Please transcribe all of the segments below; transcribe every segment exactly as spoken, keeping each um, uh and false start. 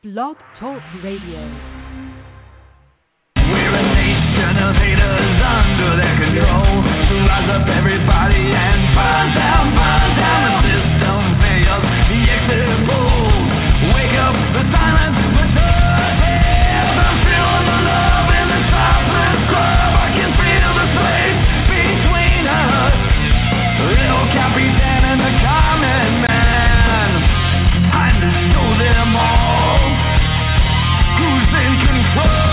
Blog Talk Radio. We're a nation of haters under their control. So rise up everybody and burn down, burn down the system fails. The exit rules. Wake up the silence, return. I'm feeling the love in the topless club. I can feel the space between us. Little Capitan and the common man. Time to show them all who's in control.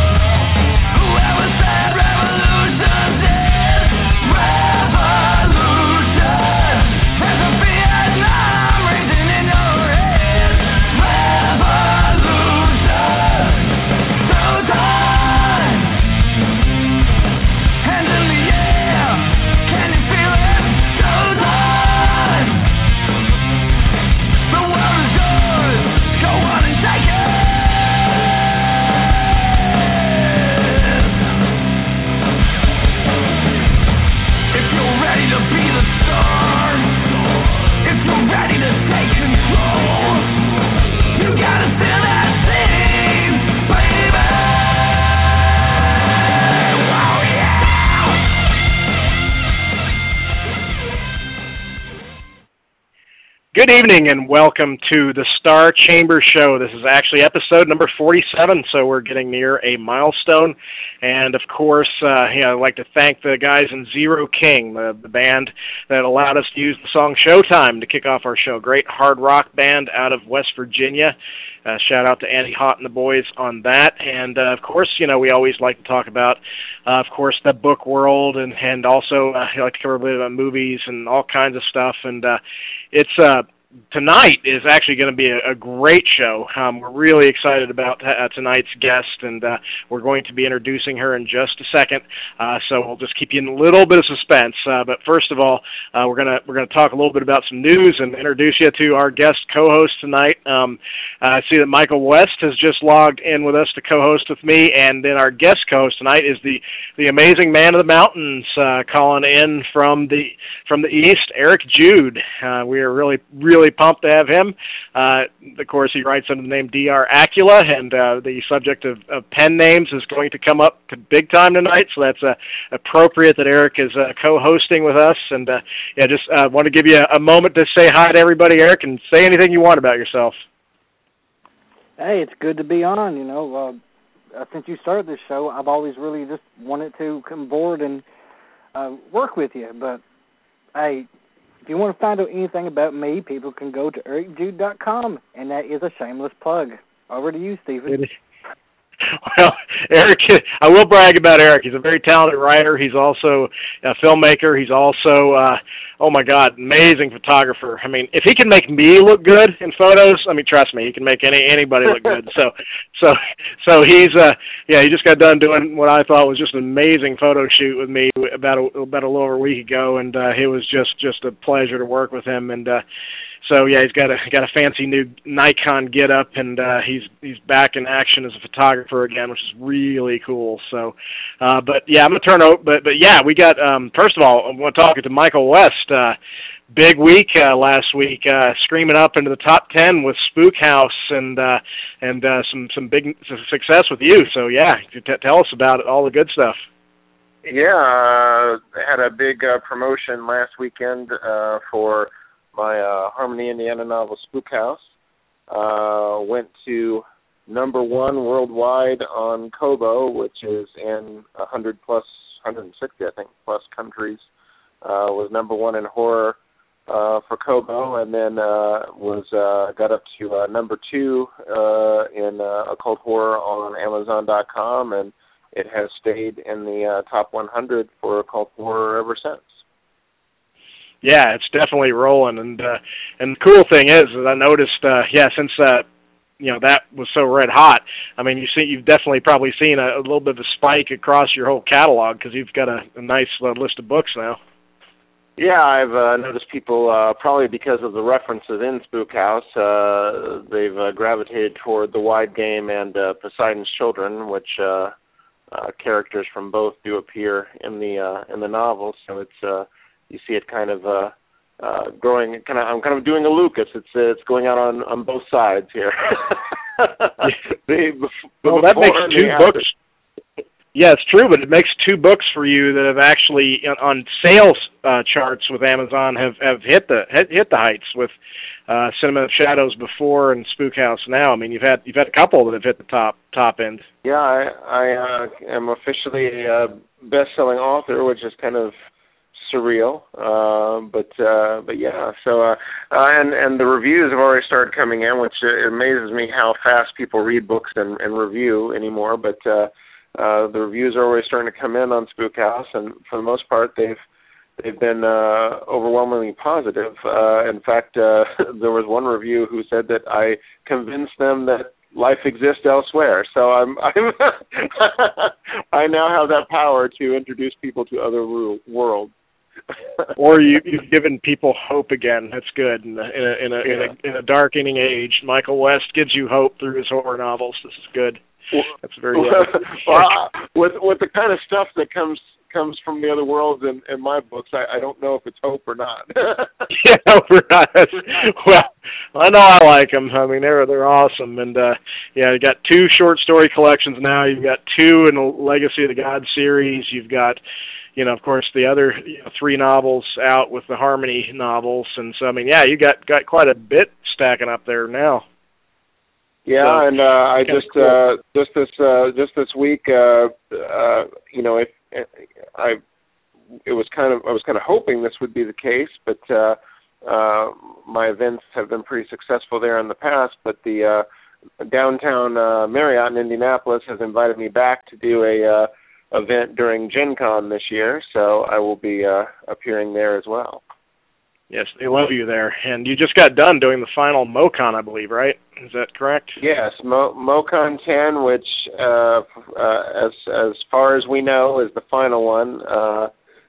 Good evening and welcome to the Star Chamber Show. This is actually episode number forty-seven, so we're getting near a milestone. And of course, uh, yeah, I'd like to thank the guys in Zero King, the, the band that allowed us to use the song Showtime to kick off our show. Great hard rock band out of West Virginia. Uh, shout out to Andy Hott and the boys on that. And uh, of course, you know, we always like to talk about, uh, of course, the book world, and, and also uh, I like to cover a bit about movies and all kinds of stuff. And uh, it's uh, tonight is actually going to be a, a great show. Um, we're really excited about uh, tonight's guest, and uh, we're going to be introducing her in just a second. Uh, so we'll just keep you in a little bit of suspense. Uh, but first of all, uh, we're gonna we're gonna talk a little bit about some news and introduce you to our guest co-host tonight. Um, I see that Michael West has just logged in with us to co-host with me, and then our guest co-host tonight is the the amazing man of the mountains, uh, calling in from the from the east, Eric Jude. Uh, we are really really pumped to have him. Uh, of course, he writes under the name D R Acula, and uh, the subject of, of pen names is going to come up to big time tonight, so that's uh, appropriate that Eric is uh, co-hosting with us. And uh, yeah, just uh, want to give you a, a moment to say hi to everybody, Eric, and say anything you want about yourself. Hey, it's good to be on. You know, uh, since you started this show, I've always really just wanted to come aboard and uh, work with you. But, hey, if you want to find out anything about me, people can go to eric jude dot com, and that is a shameless plug. Over to you, Stephen. Well, Eric, I will brag about Eric. He's a very talented writer. He's also a filmmaker. He's also, uh, oh my God, amazing photographer. I mean, if he can make me look good in photos, I mean, trust me, he can make any anybody look good. So, so, so he's, uh, yeah, he just got done doing what I thought was just an amazing photo shoot with me about a, about a little over a week ago, and uh, it was just just a pleasure to work with him. And uh, So yeah, he's got a got a fancy new Nikon get up, and uh, he's he's back in action as a photographer again, which is really cool. So, uh, but yeah, I'm gonna turn over. But but yeah, we got um, first of all, I want to talk to Michael West. Uh, big week uh, last week, uh, screaming up into the top ten with Spook House, and uh, and uh, some some big success with you. So yeah, t- tell us about it, all the good stuff. Yeah, uh, I had a big uh, promotion last weekend uh, for my uh, Harmony, Indiana novel Spook House. Uh, went to number one worldwide on Kobo, which is in one hundred plus, one hundred sixty, I think, plus countries. Uh, was number one in horror uh, for Kobo, and then uh, was uh, got up to uh, number two uh, in uh, occult horror on Amazon dot com, and it has stayed in the uh, top one hundred for occult horror ever since. Yeah, it's definitely rolling, and uh, and the cool thing is, is I noticed, uh, yeah, since uh, you know that was so red hot. I mean, you see, you've definitely probably seen a, a little bit of a spike across your whole catalog because you've got a, a nice uh, list of books now. Yeah, I've uh, noticed people uh, probably because of the references in Spook House, uh, they've uh, gravitated toward The Wide Game and uh, Poseidon's Children, which uh, uh, characters from both do appear in the uh, in the novel. So it's uh, you see it kind of uh, uh, growing. Kind of, I'm kind of doing a Lucas. It's uh, it's going out on, on both sides here. the, well, that makes two books. Yeah, it's true, but it makes two books for you that have actually on sales uh, charts with Amazon have, have hit the hit, hit the heights with uh, Cinema of Shadows before and Spook House now. I mean, you've had you've had a couple that have hit the top top end. Yeah, I, I uh, am officially a best-selling author, which is kind of surreal, uh, but uh, but yeah. So uh, uh, and and the reviews have already started coming in, which uh, amazes me how fast people read books and, and review anymore. But uh, uh, the reviews are already starting to come in on Spook House, and for the most part, they've they've been uh, overwhelmingly positive. Uh, in fact, uh, there was one review who said that I convinced them that life exists elsewhere. So I'm, I'm I now have that power to introduce people to other worlds. Or you, you've given people hope again. That's good. In a, in a, in a, yeah. in a, in a darkening age, Michael West gives you hope through his horror novels. This is good. That's very uh, well, with with the kind of stuff that comes comes from the other worlds in, in my books, I, I don't know if it's hope or not. Yeah, we're not. Well, I know I like them. I mean, they're they're awesome, and uh, yeah, you got two short story collections now. You've got two in the Legacy of the God series. You've got, you know, of course, the other you know, three novels out with the Harmony novels, and so I mean, yeah, you got got quite a bit stacking up there now. Yeah, so, and uh, I just cool. uh, just this uh, just this week, uh, uh, you know, if I it was kind of I was kind of hoping this would be the case, but uh, uh, my events have been pretty successful there in the past. But the uh, downtown uh, Marriott in Indianapolis has invited me back to do a uh, event during Gen Con this year, so I will be uh, appearing there as well. Yes, they love you there. And you just got done doing the final MoCon, I believe, right? Is that correct? Yes, Mo- MoCon ten, which, uh, uh, as as far as we know, is the final one. Uh,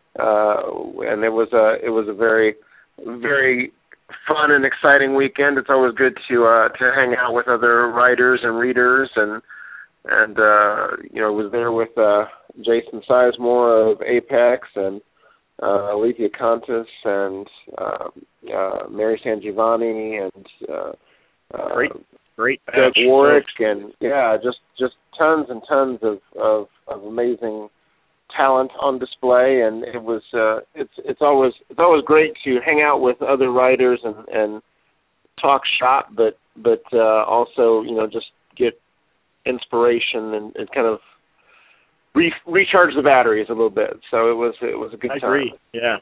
uh, and it was a it was a very very fun and exciting weekend. It's always good to uh, to hang out with other writers and readers, and and uh, you know, was there with uh, Jason Sizemore of Apex and Uh, Alethea Contis and uh, uh, Mary Sangiovanni and uh, uh, great, great Doug Warwick, and yeah, just just tons and tons of, of, of amazing talent on display. And it was uh, it's it's always it's always great to hang out with other writers and, and talk shop, but but uh, also you know just get inspiration and, and kind of Re- recharge the batteries a little bit, so it was it was a good I time. I agree, yeah,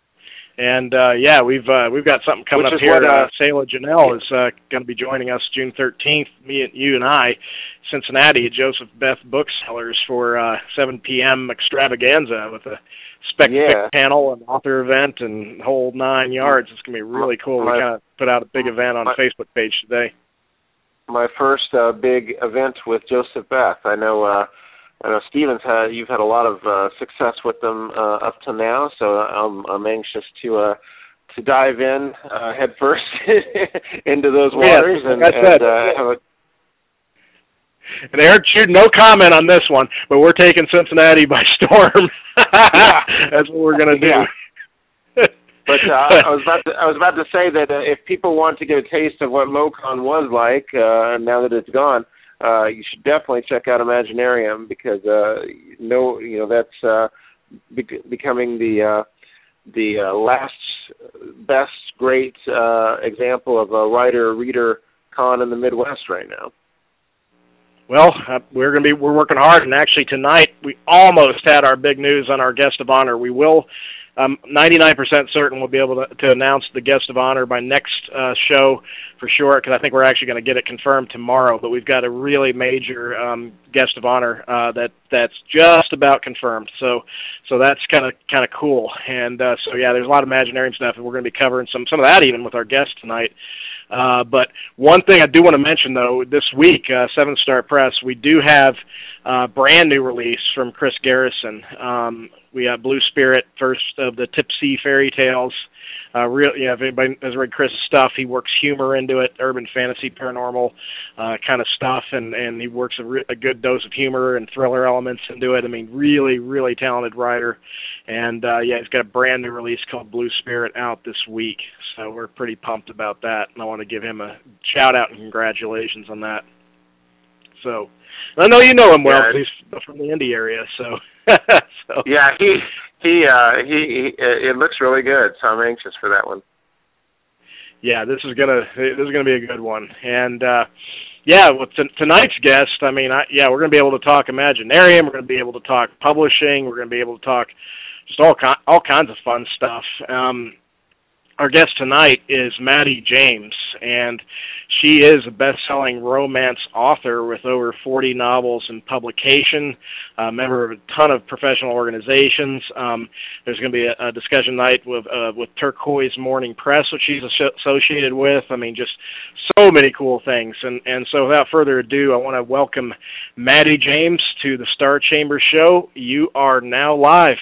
and uh, yeah, we've uh, we've got something coming Which up here. What, uh, uh, Sayla Janelle is uh, going to be joining us June thirteenth. Me and you and I, Cincinnati at Joseph Beth Booksellers for uh, seven p.m. extravaganza with a spec yeah. panel and author event and whole nine yards. It's going to be really cool. My, we kind of put out a big event on my, the Facebook page today. My first uh, big event with Joseph Beth. I know. Uh, I know Stephen's had you've had a lot of uh, success with them uh, up to now, so I'm I'm anxious to uh, to dive in uh, head first into those waters yeah, and, like I said, and uh, have a. And they heard you no comment on this one, but we're taking Cincinnati by storm. Yeah. That's what we're going to do. Yeah. But uh, I was about to I was about to say that uh, if people want to get a taste of what MoCon was like, uh, now that it's gone. Uh, you should definitely check out Imaginarium because uh, no, you know that's uh, be- becoming the uh, the uh, last best great uh, example of a writer-reader con in the Midwest right now. Well, uh, we're going to be we're working hard, and actually tonight we almost had our big news on our guest of honor. We will. I'm ninety-nine percent certain we'll be able to, to announce the guest of honor by next uh, show for sure, because I think we're actually going to get it confirmed tomorrow. But we've got a really major um, guest of honor uh, that that's just about confirmed. So, so that's kind of kind of cool. And uh, so yeah, there's a lot of Imaginarium stuff, and we're going to be covering some some of that even with our guest tonight. Uh, but one thing I do want to mention, though, this week, uh, Seven Star Press, we do have a brand new release from Chris Garrison. Um, we have Blue Spirit, first of the Tipsy fairy tales. Uh, real, you know, if anybody has read Chris's stuff, he works humor into it, urban fantasy, paranormal uh, kind of stuff, and, and he works a, re- a good dose of humor and thriller elements into it. I mean, really, really talented writer. And, uh, yeah, he's got a brand new release called Blue Spirit out this week. So we're pretty pumped about that, and I want to give him a shout-out and congratulations on that. So I know you know him well. Yeah. He's from the Indy area, so. so. Yeah, he he uh, he, he it looks really good. So I'm anxious for that one. Yeah, this is gonna this is gonna be a good one, and uh, yeah, with t- tonight's guest, I mean, I, yeah, we're gonna be able to talk Imaginarium, we're gonna be able to talk publishing, we're gonna be able to talk just all ki- all kinds of fun stuff. Um, our guest tonight is Maddie James, and she is a best-selling romance author with over forty novels in publication, a member of a ton of professional organizations. Um, there's going to be a, a discussion night with uh, with Turquoise Morning Press, which she's associated with. I mean, just so many cool things. And, and so without further ado, I want to welcome Maddie James to the Star Chamber Show. You are now live.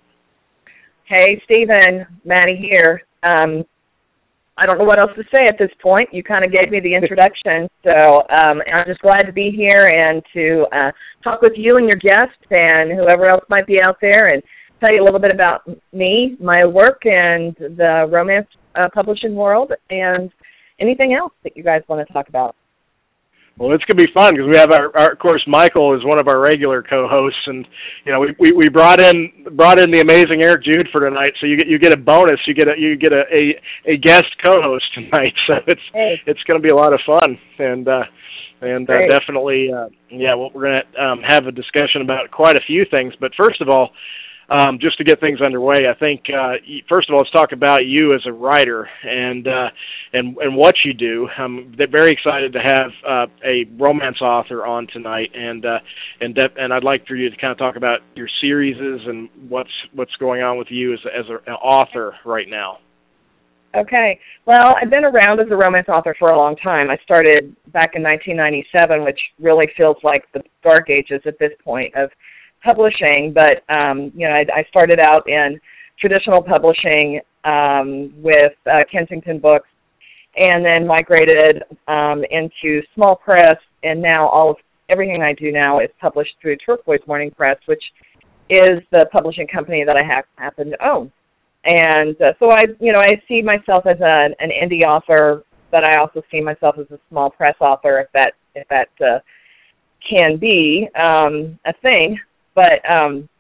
Hey, Stephen, Maddie here. Um, I don't know what else to say at this point. You kind of gave me the introduction, so um, I'm just glad to be here and to uh, talk with you and your guests and whoever else might be out there and tell you a little bit about me, my work, and the romance uh, publishing world, and anything else that you guys want to talk about. Well, it's going to be fun because we have our, our, of course, Michael is one of our regular co-hosts, and you know we, we, we brought in brought in the amazing Eric Jude for tonight, so you get you get a bonus, you get a you get a, a, a guest co-host tonight, so it's hey. it's going to be a lot of fun, and uh, and uh, definitely, uh, yeah, well, we're going to um, have a discussion about quite a few things, but first of all. Um, just to get things underway, I think uh, first of all, let's talk about you as a writer and uh, and and what you do. I'm very excited to have uh, a romance author on tonight, and uh, and de- and I'd like for you to kind of talk about your series and what's what's going on with you as as a, an author right now. Okay. Well, I've been around as a romance author for a long time. I started back in nineteen ninety-seven, which really feels like the dark ages at this point of publishing, but um, you know, I, I started out in traditional publishing um, with uh, Kensington Books, and then migrated um, into small press, and now all of everything I do now is published through Turquoise Morning Press, which is the publishing company that I ha- happen to own. And uh, so I, you know, I see myself as a, an indie author, but I also see myself as a small press author, if that if that uh, can be um, a thing. But um,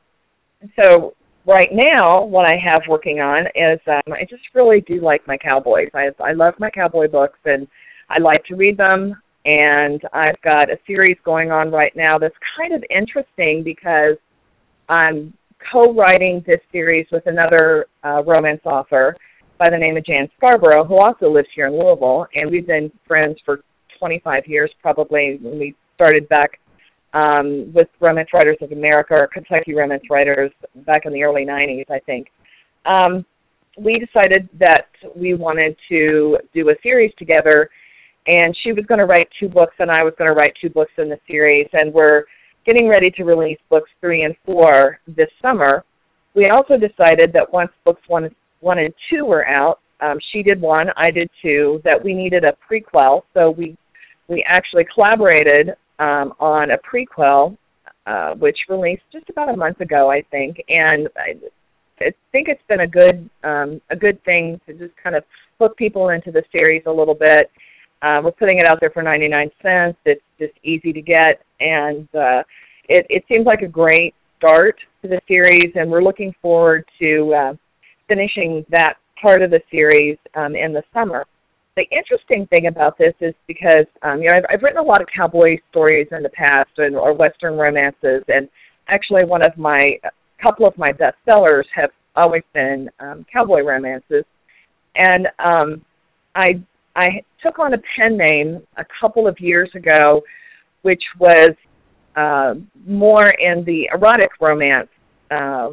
so right now, what I have working on is um, I just really do like my cowboys. I I love my cowboy books, and I like to read them. And I've got a series going on right now that's kind of interesting because I'm co-writing this series with another uh, romance author by the name of Jan Scarborough, who also lives here in Louisville. And we've been friends for twenty-five years, probably, when we started back Um, with Romance Writers of America, or Kentucky Romance Writers, back in the early nineties, I think. Um, we decided that we wanted to do a series together, and she was going to write two books, and I was going to write two books in the series, and we're getting ready to release books three and four this summer. We also decided that once books one, one and two were out, um, she did one, I did two, that we needed a prequel, so we we actually collaborated Um, on a prequel, uh, which released just about a month ago, I think, and I, I think it's been a good um, a good thing to just kind of hook people into the series a little bit. Uh, we're putting it out there for ninety-nine cents. It's just easy to get, and uh, it, it seems like a great start to the series, and we're looking forward to uh, finishing that part of the series um, in the summer. The interesting thing about this is because, um, you know, I've, I've written a lot of cowboy stories in the past, and, or Western romances, and actually one of my, a couple of my bestsellers have always been um, cowboy romances. And um, I I took on a pen name a couple of years ago, which was uh, more in the erotic romance uh,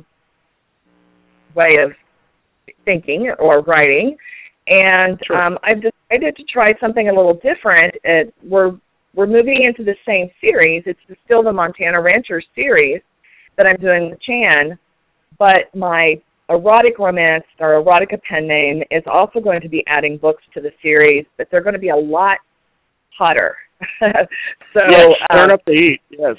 way of thinking or writing. And Sure. um, I've decided to try something a little different. It, we're we're moving into the same series. It's still the Montana Ranchers series that I'm doing with Jan, but my erotic romance or erotica pen name is also going to be adding books to the series, but they're going to be a lot hotter. so yes, turn um, up the heat. Yes.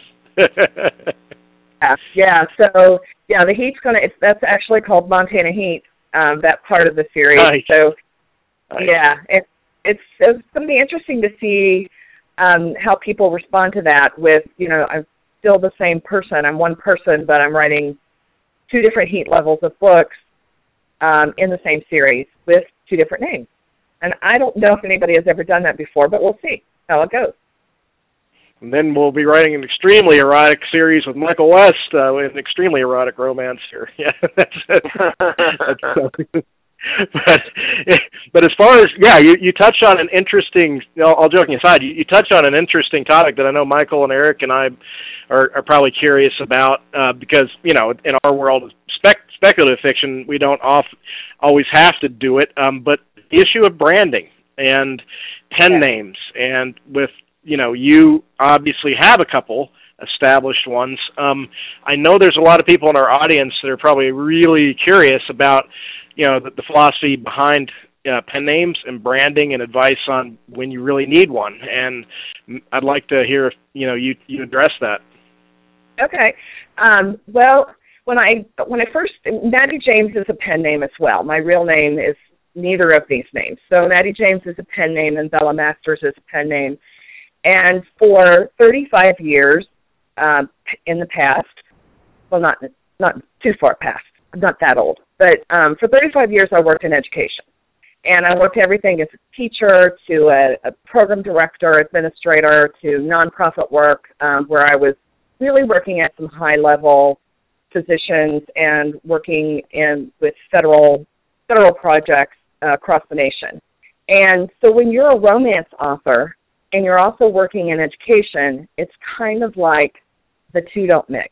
yeah, yeah. So yeah, the heat's going to. It's that's actually called Montana Heat. Um, that part of the series. Nice. So. Nice. Yeah, it, it's it's going to be interesting to see um, how people respond to that with, you know, I'm still the same person. I'm one person, but I'm writing two different heat levels of books um, in the same series with two different names. And I don't know if anybody has ever done that before, but we'll see how it goes. And then we'll be writing an extremely erotic series with Michael West, uh, with an extremely erotic romance here. Yeah, that's it. That's, but, but as far as, yeah, you, you touched on an interesting, all, all joking aside, you, you touched on an interesting topic that I know Michael and Eric and I are, are probably curious about, uh, because, you know, in our world, spec, speculative fiction, we don't off, always have to do it, um, but the issue of branding and pen yeah. names, and with, you know, you obviously have a couple established ones. Um, I know there's a lot of people in our audience that are probably really curious about, you know, the, the philosophy behind uh, pen names and branding and advice on when you really need one. And I'd like to hear if, you know, you, you address that. Okay. Um, well, when I when I first, Maddie James is a pen name as well. My real name is neither of these names. So Maddie James is a pen name and Bella Masters is a pen name. And for thirty-five years um, in the past, well, not not too far past, I'm not that old, but um, for thirty-five years I worked in education. And I worked everything as a teacher to a, a program director, administrator, to nonprofit work, um, where I was really working at some high-level positions and working in with federal federal projects uh, across the nation. And so when you're a romance author, and you're also working in education, it's kind of like the two don't mix.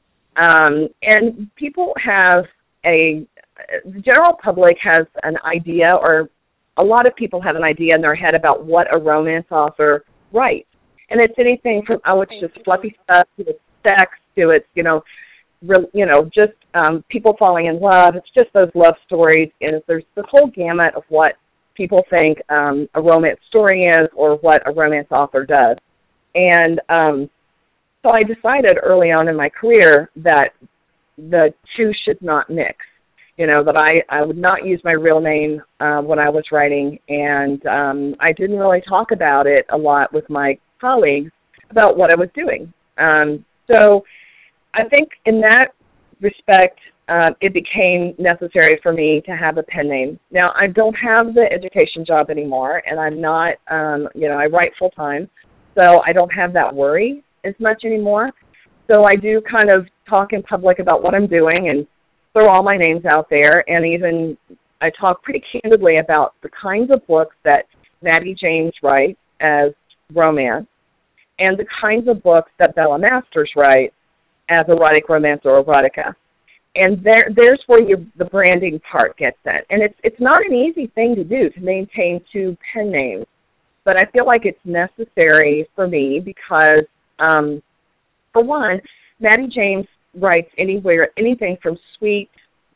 Um, and people have a, the general public has an idea, or a lot of people have an idea in their head about what a romance author writes. And it's anything from, oh, it's just fluffy stuff, to it's sex, to it's, you know, re, you know, just um, people falling in love. It's just those love stories. And there's this whole gamut of what people think um, a romance story is, or what a romance author does. And um, so I decided early on in my career that the two should not mix. You know, that I, I would not use my real name uh, when I was writing, and um, I didn't really talk about it a lot with my colleagues about what I was doing. Um, so I think in that respect, Uh, it became necessary for me to have a pen name. Now, I don't have the education job anymore, and I'm not, um, you know, I write full-time, so I don't have that worry as much anymore. So I do kind of talk in public about what I'm doing and throw all my names out there, and even I talk pretty candidly about the kinds of books that Maddie James writes as romance and the kinds of books that Bella Masters writes as erotic romance or erotica. And there, there's where you, the branding part gets in. And it's it's not an easy thing to do, to maintain two pen names. But I feel like it's necessary for me because, um, for one, Maddie James writes anywhere, anything from sweet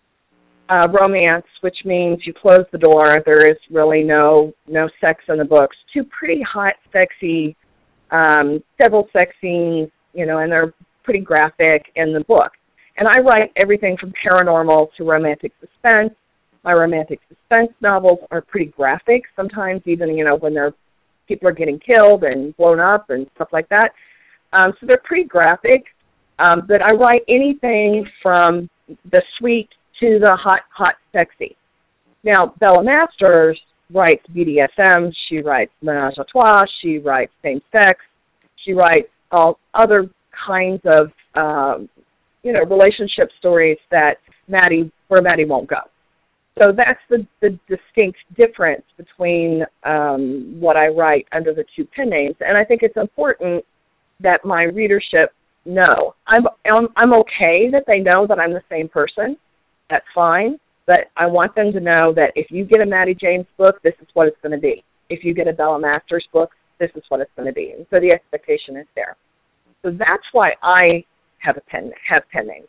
uh, romance, which means you close the door, there is really no no sex in the books, to pretty hot, sexy, um, several sex scenes, you know, and they're pretty graphic in the book. And I write everything from paranormal to romantic suspense. My romantic suspense novels are pretty graphic, sometimes even, you know, when they're, people are getting killed and blown up and stuff like that. Um, so they're pretty graphic. Um, but I write anything from the sweet to the hot, hot, sexy. Now, Bella Masters writes B D S M. She writes menage a trois. She writes same-sex. She writes all other kinds of um, you know, relationship stories that Maddie, where Maddie won't go. So that's the, the distinct difference between um, what I write under the two pen names. And I think it's important that my readership know. I'm, I'm, I'm okay that they know that I'm the same person. That's fine. But I want them to know that if you get a Maddie James book, this is what it's going to be. If you get a Bella Masters book, this is what it's going to be. And so the expectation is there. So that's why I have a pen have pen names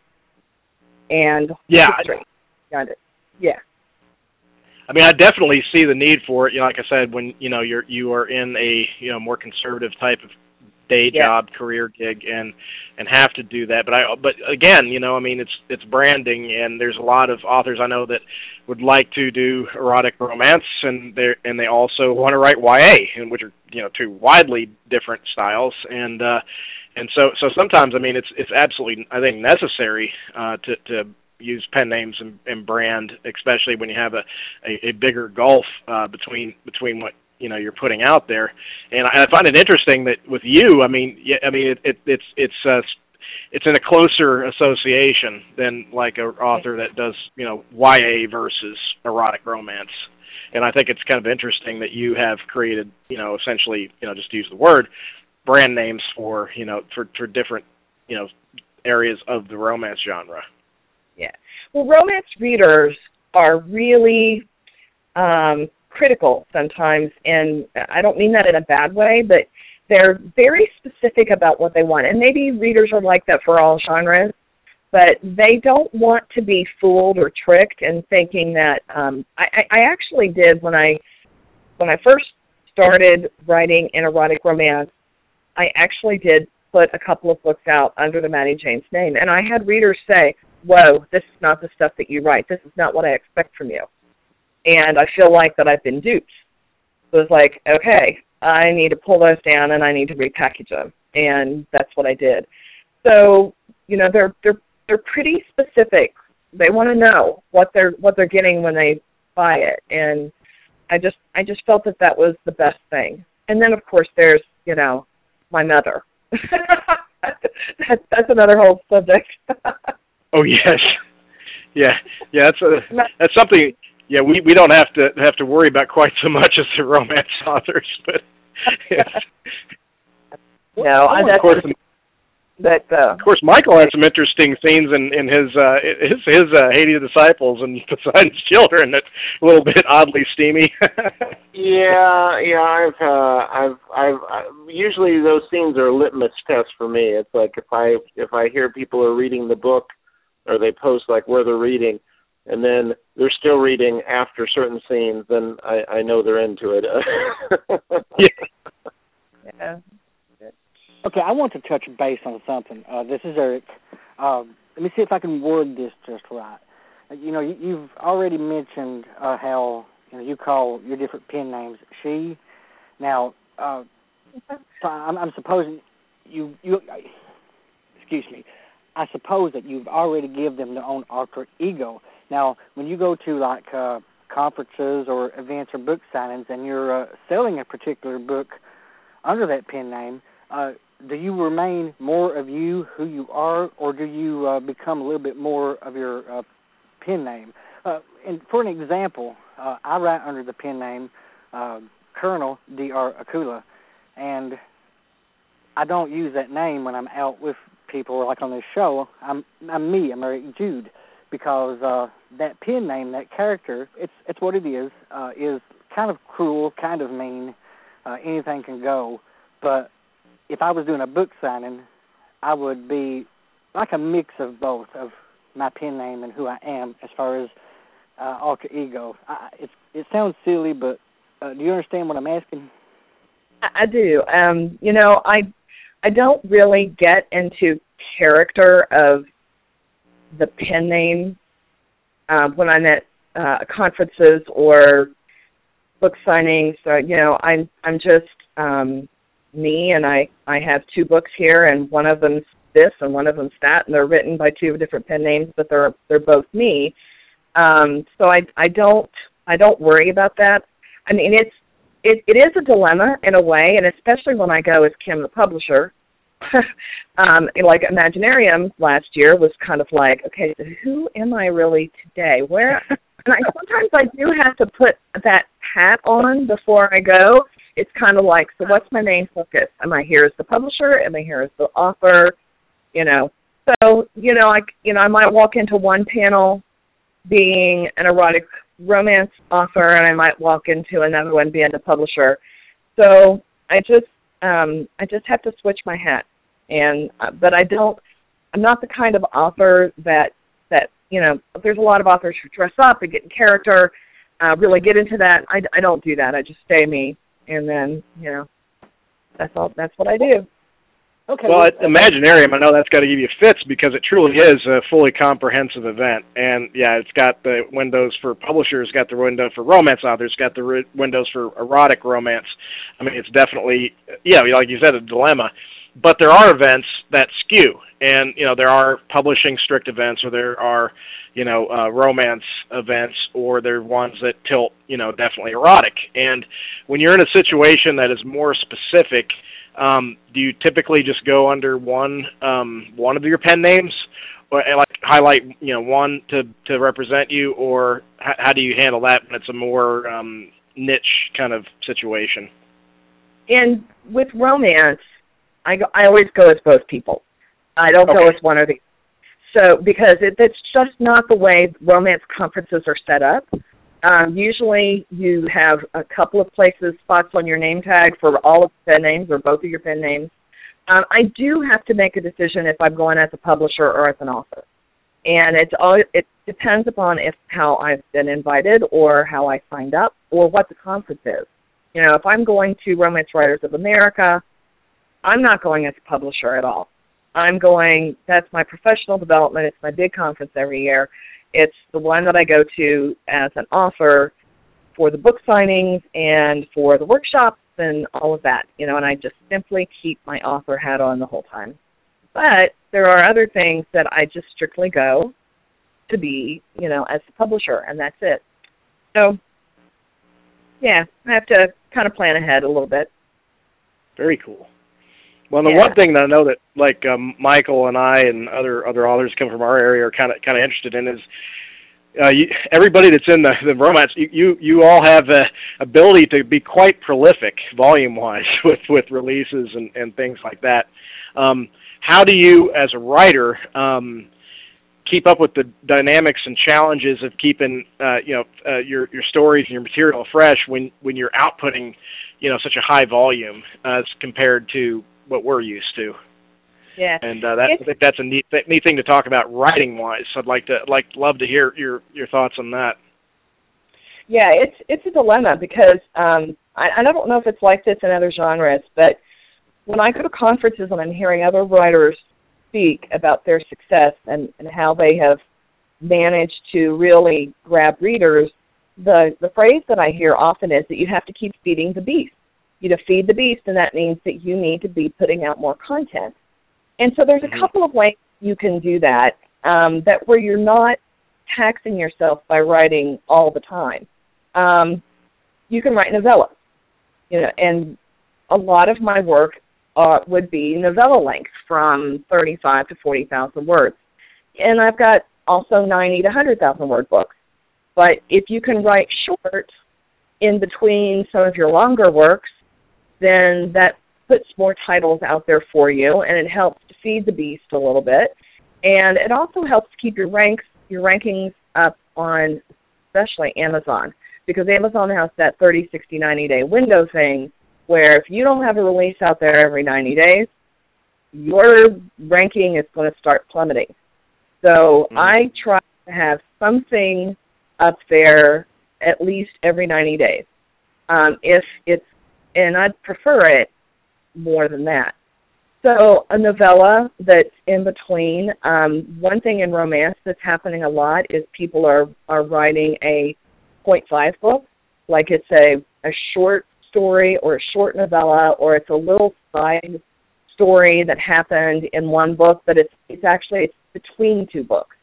and yeah, history. Yeah. I mean, I definitely see the need for it. You know, like I said, when you know you're you are in a you know more conservative type of day Yeah. job, career gig, and and have to do that. But I but again, you know, I mean, it's it's branding, and there's a lot of authors I know that would like to do erotic romance, and they and they also want to write Y A, and which are, you know, two widely different styles, and uh, and so so sometimes, I mean, it's it's absolutely, I think, necessary uh, to to use pen names and, and brand, especially when you have a, a, a bigger gulf uh, between between what, you know, you're putting out there. And I, I find it interesting that with you, I mean, yeah, I mean, it, it, it's it's uh, it's in a closer association than like an author that does, you know, Y A versus erotic romance. And I think it's kind of interesting that you have created, you know, essentially, you know, just to use the word, brand names for, you know, for, for different, you know, areas of the romance genre. Yeah. Well, romance readers are really um, critical sometimes, and I don't mean that in a bad way, but they're very specific about what they want. And maybe readers are like that for all genres, but they don't want to be fooled or tricked in thinking that um, I, I actually did when I when I first started writing an erotic romance, I actually did put a couple of books out under the Maddie Jane's name, and I had readers say, whoa, this is not the stuff that you write. This is not what I expect from you. And I feel like that I've been duped. So it's like, okay, I need to pull those down and I need to repackage them. And that's what I did. So, you know, they're they're they're pretty specific. They want to know what they're what they're getting when they buy it. And I just I just felt that that was the best thing. And then of course there's, you know, my mother. that, that's another whole subject. Oh yes, yeah, yeah. That's a, that's something. Yeah, we, we don't have to have to worry about quite so much as the romance authors, but yes. no, I, that's, of course. That, uh, of course, Michael had some interesting scenes in in his uh, his his uh, Haiti of the Disciples and Poseidon's Children. That's a little bit oddly steamy. yeah, yeah. I've uh, I've I've I, usually those scenes are a litmus test for me. It's like if I if I hear people are reading the book, or they post like where they're reading, and then they're still reading after certain scenes, then I, I know they're into it. yeah. yeah. Okay, I want to touch base on something. Uh, this is Eric. Um, let me see if I can word this just right. Uh, you know, you, you've already mentioned uh, how you know you call your different pen names she. Now, uh, so I'm, I'm supposing you you. Excuse me. I suppose that you've already given them their own alter ego. Now, when you go to like uh, conferences or events or book signings, and you're uh, selling a particular book under that pen name, uh, do you remain more of you, who you are, or do you uh, become a little bit more of your uh, pen name? Uh, and for an example, uh, I write under the pen name uh, Colonel D R Akula, and I don't use that name when I'm out with people, like on this show. I'm I'm me. I'm Eric Jude, because uh, that pen name, that character, it's it's what it is. Uh, is kind of cruel, kind of mean. Uh, anything can go, but if I was doing a book signing, I would be like a mix of both, of my pen name and who I am as far as uh, alter ego. I, it's, it sounds silly, but uh, do you understand what I'm asking? I, I do. Um, you know, I I don't really get into character of the pen name uh, when I'm at uh, conferences or book signings. So, you know, I'm I'm just um, me, and I, I have two books here, and one of them's this and one of them's that, and they're written by two different pen names, but they're they're both me. Um, so I I don't I don't worry about that. I mean, it's it, it is a dilemma in a way, and especially when I go as Kim the publisher. um, like Imaginarium last year was kind of like, okay, so who am I really today? Where? And I, sometimes I do have to put that hat on before I go. It's kind of like, so what's my main focus? Am I here as the publisher? Am I here as the author? You know, so you know, like you know, I might walk into one panel being an erotic romance author, and I might walk into another one being the publisher. So I just, um, I just have to switch my hat. And uh, but I don't. I'm not the kind of author that that you know. There's a lot of authors who dress up and get in character, uh, really get into that. I, I don't do that. I just stay me, and then you know, that's all. That's what I do. Okay. Well, at Imaginarium, I know that's got to give you fits because it truly is a fully comprehensive event. And, yeah, it's got the windows for publishers, got the window for romance authors, got the re- windows for erotic romance. I mean, it's definitely, yeah, like you said, a dilemma. But there are events that skew. And, you know, there are publishing strict events, or there are, you know, uh, romance events, or there are ones that tilt, you know, definitely erotic. And when you're in a situation that is more specific, Um, do you typically just go under one um, one of your pen names, or like highlight you know one to, to represent you, or h- how do you handle that when it's a more um, niche kind of situation? And with romance, I go, I always go as both people. I don't Okay. go as one or the. So because it, it's just not the way romance conferences are set up. Um, usually you have a couple of places, spots on your name tag for all of the pen names or both of your pen names. Um, I do have to make a decision if I'm going as a publisher or as an author. And it's all, it depends upon if how I've been invited or how I signed up or what the conference is. You know, if I'm going to Romance Writers of America, I'm not going as a publisher at all. I'm going, that's my professional development. It's my big conference every year. It's the one that I go to as an author for the book signings and for the workshops and all of that, you know, and I just simply keep my author hat on the whole time. But there are other things that I just strictly go to be, you know, as a publisher, and that's it. So, yeah, I have to kind of plan ahead a little bit. Very cool. Well, the Yeah. one thing that I know that, like, um, Michael and I and other other authors come from our area are kind of kind of interested in is uh, you, everybody that's in the, the romance. You, you you all have the ability to be quite prolific, volume-wise, with with releases and, and things like that. Um, how do you, as a writer, um, keep up with the dynamics and challenges of keeping uh, you know uh, your your stories and your material fresh when when you're outputting, you know, such a high volume as compared to what we're used to? Yeah, and uh, that, I think that's a neat th- neat thing to talk about writing wise. I'd like to like love to hear your your thoughts on that. Yeah, it's it's a dilemma because um, I, I don't know if it's like this in other genres, but when I go to conferences and I'm hearing other writers speak about their success and, and how they have managed to really grab readers, the the phrase that I hear often is that you have to keep feeding the beast. You know, feed the beast, and that means that you need to be putting out more content. And so there's a couple of ways you can do that, um, that where you're not taxing yourself by writing all the time. Um, you can write novellas, you know, and a lot of my work uh, would be novella length from thirty-five to forty thousand words. And I've got also ninety to one hundred thousand word books. But if you can write short in between some of your longer works, then that puts more titles out there for you, and it helps to feed the beast a little bit. And it also helps keep your ranks, your rankings up on, especially Amazon, because Amazon has that thirty, sixty, ninety-day window thing where if you don't have a release out there every ninety days, your ranking is going to start plummeting. So mm-hmm. I try to have something up there at least every ninety days. Um, if it's And I'd prefer it more than that. So a novella that's in between. Um, one thing in romance that's happening a lot is people are, are writing a point five book, like it's a, a short story or a short novella, or it's a little side story that happened in one book, but it's it's actually it's between two books.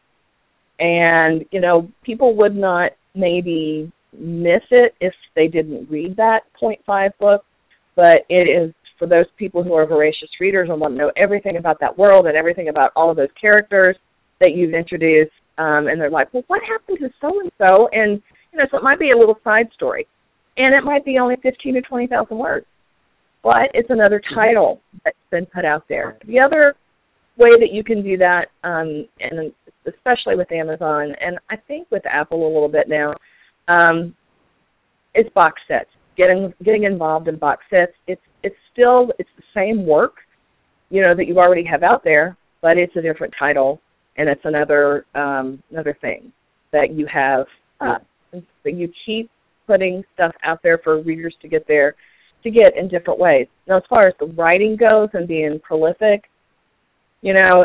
And, you know, people would not maybe miss it if they didn't read that point five book, but it is for those people who are voracious readers and want to know everything about that world and everything about all of those characters that you've introduced, um, and they're like, well, what happened to so-and-so? And, you know, so it might be a little side story, and it might be only fifteen to twenty thousand words, but it's another title that's been put out there. The other way that you can do that, um, and especially with Amazon, and I think with Apple a little bit now, um, is box sets. Getting getting involved in box sets. It's it's still it's the same work, you know, that you already have out there, but it's a different title, and it's another um, another thing that you have. Uh, that you keep putting stuff out there for readers to get their to get in different ways. Now, as far as the writing goes and being prolific, you know,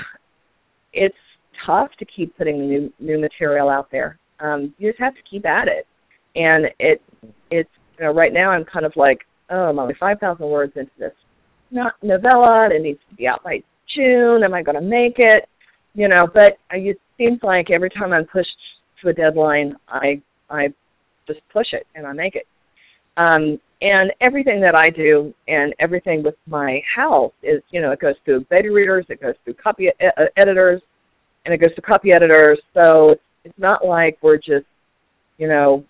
it's tough to keep putting new new material out there. Um, you just have to keep at it. And it it's you know, right now I'm kind of like, oh, I'm only five thousand words into this not novella. It needs to be out by June. Am I going to make it? You know, but it seems like every time I'm pushed to a deadline, I I just push it and I make it. Um, and everything that I do and everything with my house is, you know, it goes through beta readers, it goes through copy e- editors, and it goes to copy editors. So it's, it's not like we're just, you know,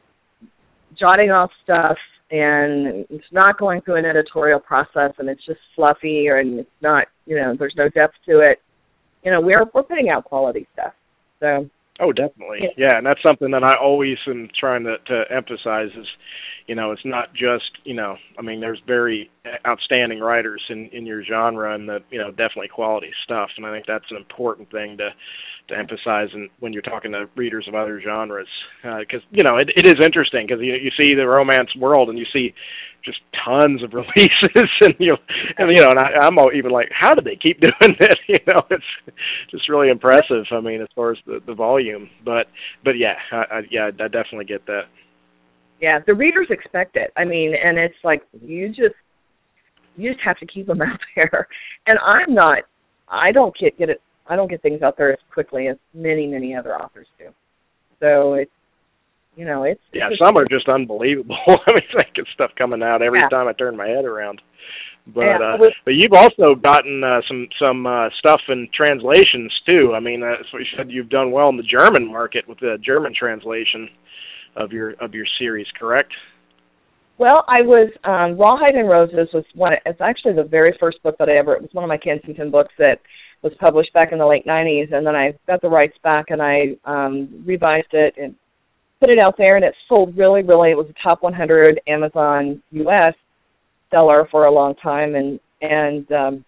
jotting off stuff and it's not going through an editorial process and it's just fluffy or and it's not, you know, there's no depth to it. You know, we're we're putting out quality stuff. So. Oh, definitely. Yeah, and that's something that I always am trying to, to emphasize is, you know, it's not just, you know, I mean, there's very outstanding writers in, in your genre and, the, you know, definitely quality stuff. And I think that's an important thing to to emphasize in, when you're talking to readers of other genres. Because, uh, you know, it, it is interesting because you, you see the romance world and you see just tons of releases and, you, and, you know, and I, I'm even like, how do they keep doing it? You know, it's just really impressive, I mean, as far as the, the volume. But, but yeah, I, I, yeah, I definitely get that. Yeah, the readers expect it. I mean, and it's like you just you just have to keep them out there. And I'm not, I don't get, get it. I don't get things out there as quickly as many, many other authors do. So it's, you know, it's yeah. It's some are just unbelievable. I mean, I get stuff coming out every yeah. time I turn my head around. But yeah, uh, was, but you've also gotten uh, some some uh, stuff in translations too. I mean, that's what you said. You've done well in the German market with the German translation of your of your series, correct? Well, I was um, Rawhide and Roses was one. It's actually the very first book that I ever. It was one of my Kensington books that was published back in the late nineties, and then I got the rights back and I um, revised it and put it out there, and it sold really, really. It was a top one hundred Amazon U S seller for a long time, and and um,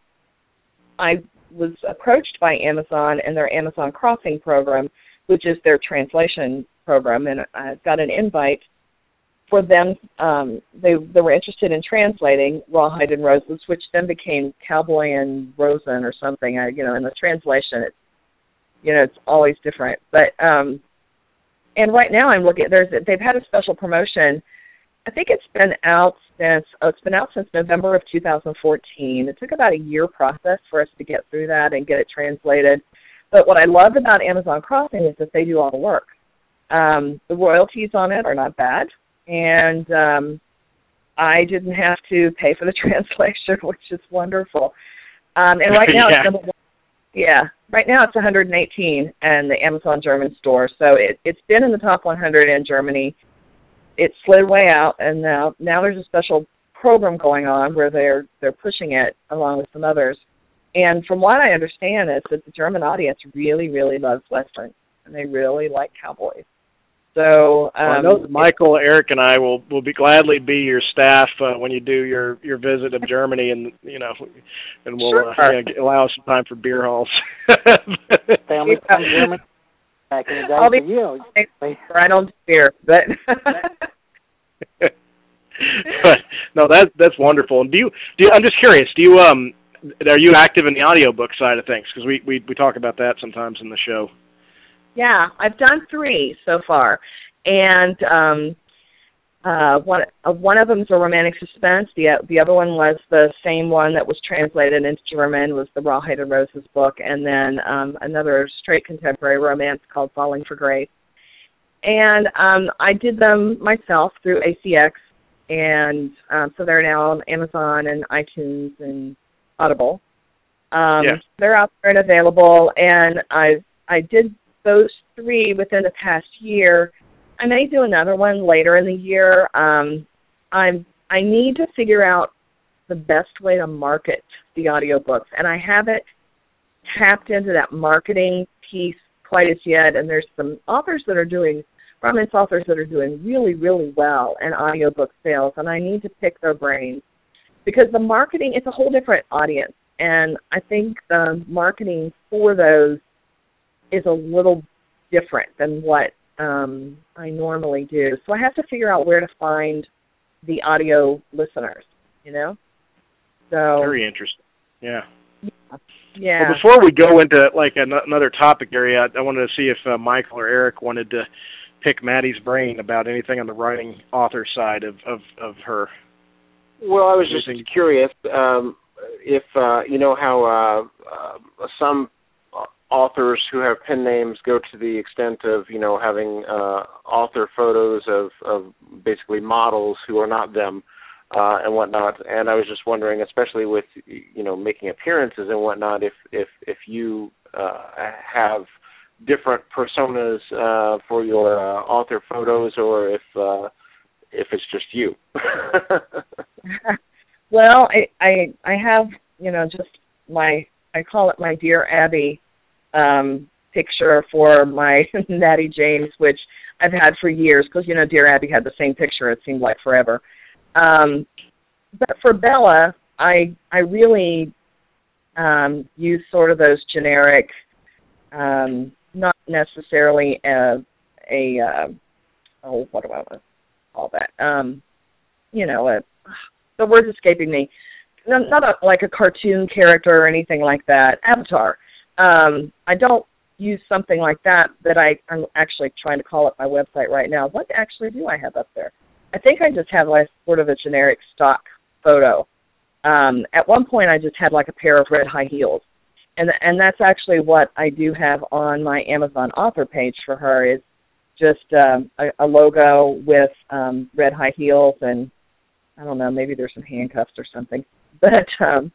I was approached by Amazon and their Amazon Crossing program, which is their translation program, and I got an invite for them. Um, they they were interested in translating Rawhide and Roses, which then became Cowboy and Rosen or something. I, you know, in the translation, it's you know it's always different. But um, and right now I'm looking. There's they've had a special promotion. I think it's been out since oh, it's been out since November of two thousand fourteen. It took about a year process for us to get through that and get it translated. But what I love about Amazon Crossing is that they do all the work. Um, the royalties on it are not bad. And um, I didn't have to pay for the translation, which is wonderful. Um, and right now, yeah. it's number one, yeah, right now it's one hundred eighteen in the Amazon German store. So it, it's been in the top one hundred in Germany. It slid way out, and now now there's a special program going on where they're they're pushing it along with some others. And from what I understand, is that the German audience really, really loves Westerns, and they really like cowboys. So um, well, I know that Michael, Eric, and I will will be gladly be your staff uh, when you do your, your visit of Germany, and you know, and we'll sure. uh, you know, allow us some time for beer halls. Family from Germany back in the day. I'll be you. right on beer, but. but no, that's that's wonderful. And do you do you, I'm just curious. Do you um are you active in the audiobook side of things? Because we, we we talk about that sometimes in the show. Yeah, I've done three so far, and um, uh, one uh, one of them is a romantic suspense. The the other one was the same one that was translated into German, was the Rawhide and Roses book, and then um, another straight contemporary romance called Falling for Grace. And um, I did them myself through A C X, and um, so they're now on Amazon and iTunes and Audible. Um, yeah. They're out there and available, and I I did those three within the past year. I may do another one later in the year. Um, I'm I need to figure out the best way to market the audiobooks, and I haven't tapped into that marketing piece quite as yet. And there's some authors that are doing romance authors that are doing really, really well in audiobook sales, and I need to pick their brains because the marketing, it's a whole different audience, and I think the marketing for those is a little different than what um, I normally do. So I have to figure out where to find the audio listeners, you know? So very interesting. Yeah. Yeah. Well, before we go into like an- another topic area, I wanted to see if uh, Michael or Eric wanted to pick Maddie's brain about anything on the writing author side of, of, of her. Well, I was just Anything? curious um, if, uh, you know, how uh, uh, some authors who have pen names go to the extent of, you know, having uh, author photos of, of basically models who are not them uh, and whatnot. And I was just wondering, especially with, you know, making appearances and whatnot, if if, if you uh, have different personas uh, for your uh, author photos, or if uh, if it's just you. Well, I, I I have, you know, just my, I call it my Dear Abby um, picture for my Natty James, which I've had for years, because, you know, Dear Abby had the same picture, it seemed like forever. Um, but for Bella, I I really um, use sort of those generic, um, not necessarily a, a uh, oh, what do I want to call that? Um, you know, a, the word's escaping me. No, not a, like a cartoon character or anything like that. Avatar. Um, I don't use something like that, that I, I'm actually trying to call up my website right now. What actually do I have up there? I think I just have like sort of a generic stock photo. Um, at one point, I just had like a pair of red high heels. And and that's actually what I do have on my Amazon author page for her, is just um, a, a logo with um, red high heels, and I don't know, maybe there's some handcuffs or something. But um,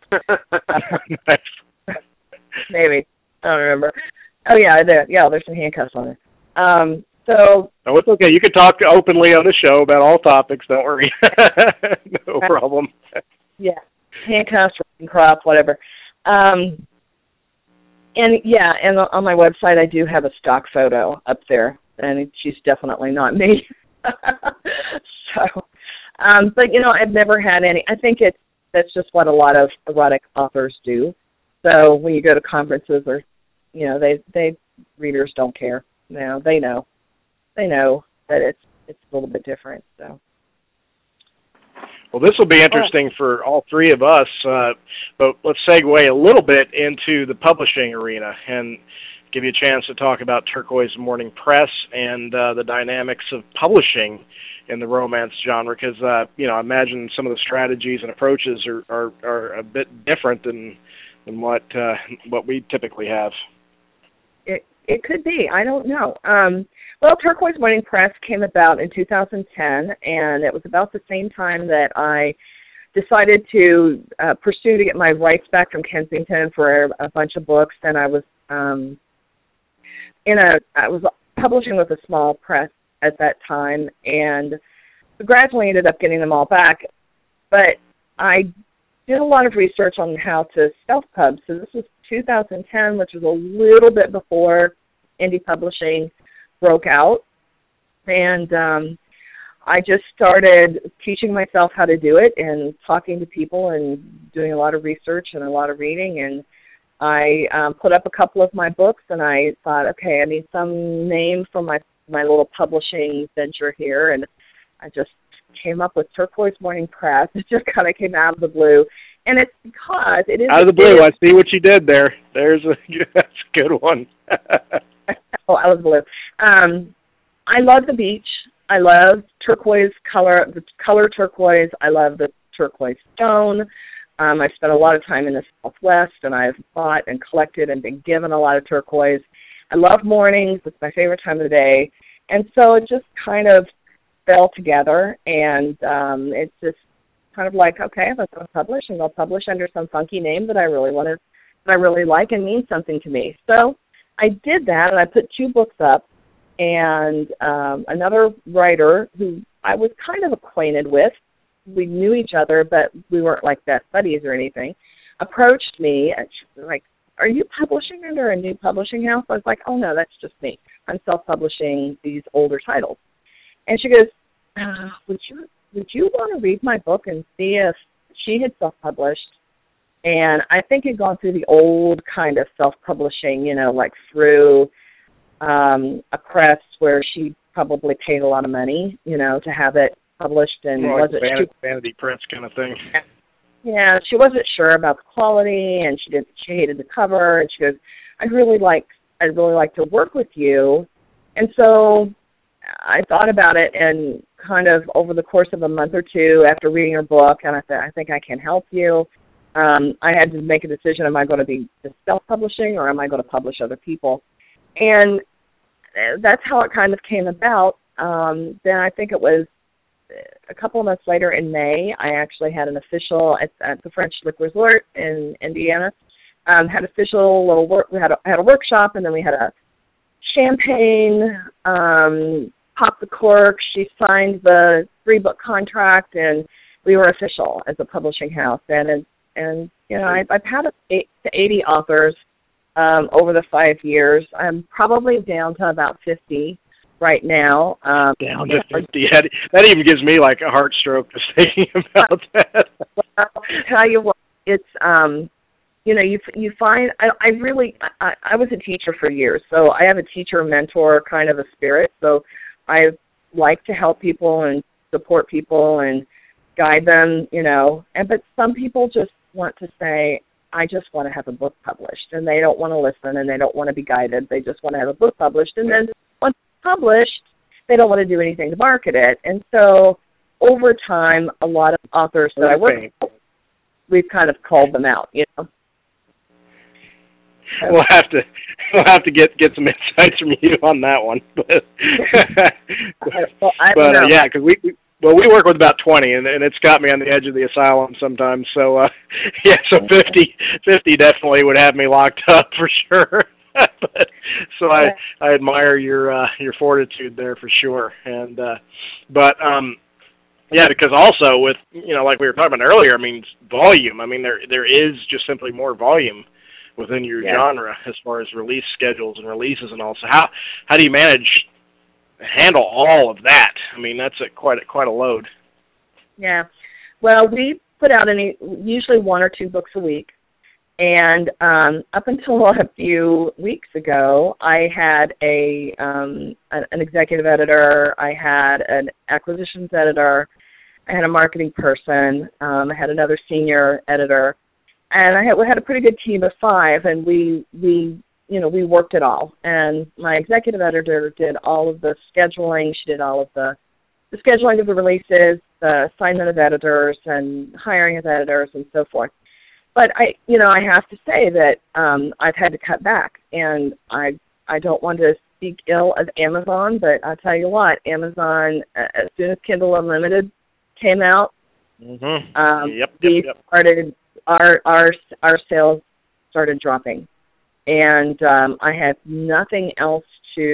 maybe. I don't remember. Oh, yeah, there, yeah, there's some handcuffs on her. Um, so. Oh, it's okay. You can talk openly on the show about all topics. Don't worry. No problem. Yeah, handcuffs, crop, whatever. Um, and, yeah, and on my website I do have a stock photo up there, and she's definitely not me. So, um, but, you know, I've never had any. I think it's, that's just what a lot of erotic authors do. So when you go to conferences, or, you know, they, they readers don't care. You know, they know. They know that it's it's a little bit different. So. Well, this will be interesting for all three of us, uh, but let's segue a little bit into the publishing arena and give you a chance to talk about Turquoise Morning Press and uh, the dynamics of publishing in the romance genre, because, uh, you know, I imagine some of the strategies and approaches are, are, are a bit different than than what uh, what we typically have. It it could be. I don't know. Um, well, Turquoise Morning Press came about in two thousand ten, and it was about the same time that I decided to uh, pursue to get my rights back from Kensington for a bunch of books. And I was um, in a I was publishing with a small press at that time, and gradually ended up getting them all back. But I did a lot of research on how to self-pub. So this was two thousand ten, which was a little bit before indie publishing broke out. And um, I just started teaching myself how to do it and talking to people and doing a lot of research and a lot of reading. And I um, put up a couple of my books, and I thought, okay, I need some name for my, my little publishing venture here. And I just came up with Turquoise Morning Press. It just kind of came out of the blue. And it's because it is... Out of the blue, I see what you did there. There's a, that's a good one. Oh, out of the blue. Um, I love the beach. I love turquoise color, the color turquoise. I love the turquoise stone. Um, I've spent a lot of time in the Southwest, and I've bought and collected and been given a lot of turquoise. I love mornings. It's my favorite time of the day. And so it just kind of fell together, and um, it's just kind of like, okay, if I'm going to publish, and I'll publish under some funky name that I really want to, that I really like and means something to me. So I did that, and I put two books up, and um, another writer who I was kind of acquainted with, we knew each other, but we weren't like best buddies or anything, approached me, and she was like, are you publishing under a new publishing house? I was like, oh, no, that's just me. I'm self-publishing these older titles. And she goes, uh, would you would you want to read my book and see if she had self-published? And I think had gone through the old kind of self-publishing, you know, like through um, a press where she probably paid a lot of money, you know, to have it published and More like wasn't vanity, she, vanity prints kind of thing. Yeah, she wasn't sure about the quality, and she did. She hated the cover, and she goes, "I'd really like, I'd really like to work with you." And so I thought about it, and kind of over the course of a month or two after reading her book, and I thought, I think I can help you. Um, I had to make a decision: am I going to be self-publishing, or am I going to publish other people? And that's how it kind of came about. Um, then I think it was a couple of months later in May, I actually had an official at, at the French Liquor Resort in Indiana. Um, had official little work. We had a, had a workshop, and then we had a champagne. Um, popped the cork. She signed the three book contract, and we were official as a publishing house. And and, and you know, I, I've had eight to eighty authors um, over the five years. I'm probably down to about fifty right now. Um, down to fifty. That, that even gives me like a heart stroke just thinking about that. Well, I'll tell you what, it's um, you know, you you find I, I really I, I was a teacher for years, so I have a teacher mentor kind of a spirit. So I like to help people and support people and guide them, you know. And but some people just want to say, I just want to have a book published, and they don't want to listen, and they don't want to be guided. They just want to have a book published, and then once it's published, they don't want to do anything to market it. And so over time, a lot of authors that I work with, we've kind of called them out, you know. We'll have to we'll have to get get some insights from you on that one, but well, I but don't uh, know. yeah, because we, we well we work with about twenty, and, and it's got me on the edge of the asylum sometimes. So uh, yeah, so fifty, fifty definitely would have me locked up for sure. but, so I I admire your uh, your fortitude there for sure, and uh, but um. Yeah, because also with, you know, like we were talking about earlier, I mean, volume. I mean, there there is just simply more volume within your yeah. genre as far as release schedules and releases and all. So how how do you manage handle all of that? I mean, that's a, quite a, quite a load. Yeah. Well, we put out any usually one or two books a week, and um, up until a few weeks ago, I had a um, an, an executive editor, I had an acquisitions editor, I had a marketing person, um, I had another senior editor, and I had, we had a pretty good team of five, and we, we, you know, we worked it all. And my executive editor did all of the scheduling. She did all of the, the scheduling of the releases, the assignment of editors, and hiring of editors, and so forth. But I, you know, I have to say that um, I've had to cut back, and I, I don't want to speak ill of Amazon, but I'll tell you what, Amazon, as soon as Kindle Unlimited came out, mm-hmm. um, yep, yep, we yep. started our our our sales started dropping, and um, I had nothing else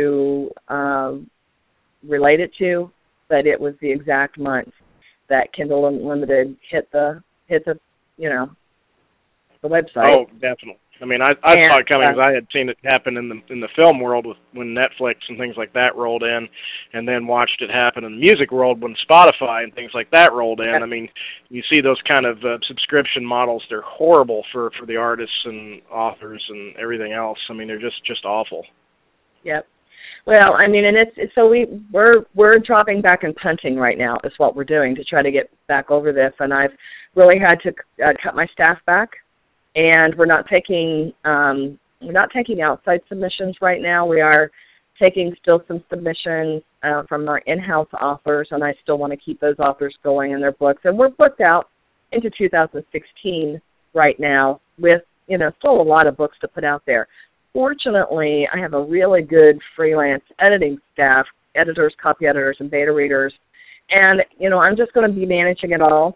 to um, relate it to, but it was the exact month that Kindle Unlimited hit the hit the you know the website. Oh, definitely. I mean, I, I and, saw it coming uh, because I had seen it happen in the in the film world with when Netflix and things like that rolled in, and then watched it happen in the music world when Spotify and things like that rolled in. I mean, you see those kind of uh, subscription models; they're horrible for, for the artists and authors and everything else. I mean, they're just, just awful. Yep. Well, I mean, and it's, it's so we we're we're dropping back and punting right now is what we're doing to try to get back over this, and I've really had to uh, cut my staff back. And we're not taking um, we're not taking outside submissions right now. We are taking still some submissions uh, from our in-house authors, and I still want to keep those authors going in their books. And we're booked out into two thousand sixteen right now with, you know, still a lot of books to put out there. Fortunately, I have a really good freelance editing staff, editors, copy editors, and beta readers. And, you know, I'm just going to be managing it all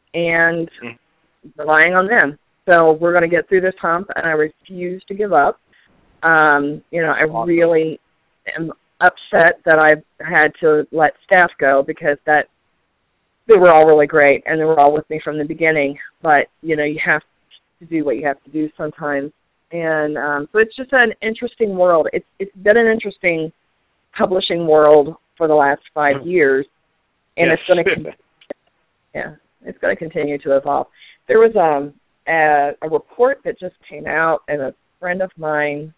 and mm. relying on them. So we're going to get through this hump, and I refuse to give up. Um, you know, I awesome. really am upset that I had to let staff go because that they were all really great, and they were all with me from the beginning. But, you know, you have to do what you have to do sometimes. And um, so it's just an interesting world. It's It's been an interesting publishing world for the last five years, and yes. it's going to yeah, it's going to continue to evolve. There was um. A, a report that just came out, and a friend of mine,